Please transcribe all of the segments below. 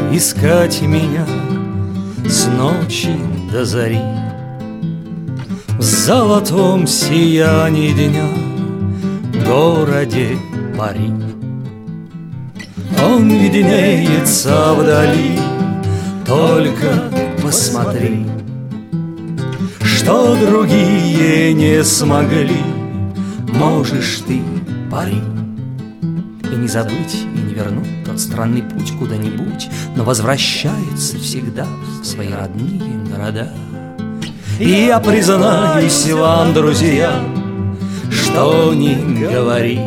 искать меня с ночи до зари. В золотом сиянии дня в городе Пари. Он виднеется вдали, только посмотри, что другие не смогли, можешь ты, Пари. И не забыть, и не вернуть тот странный путь куда-нибудь, но возвращается всегда в свои родные города. И я признаюсь вам, друзья, что ни говори,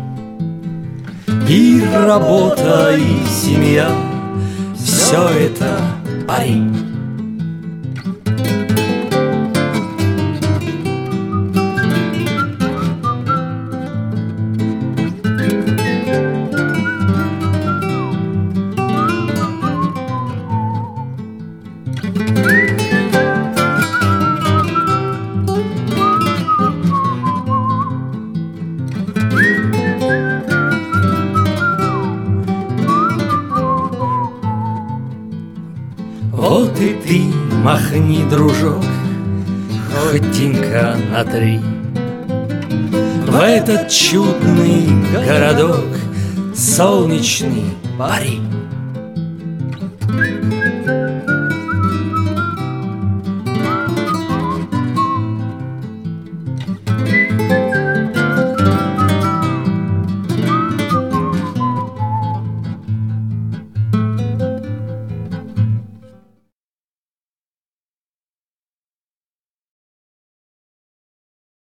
и работа, и семья — все это Пари. Вот и ты махни, дружок, хоть денька на 3 в этот чудный городок, солнечный Пари.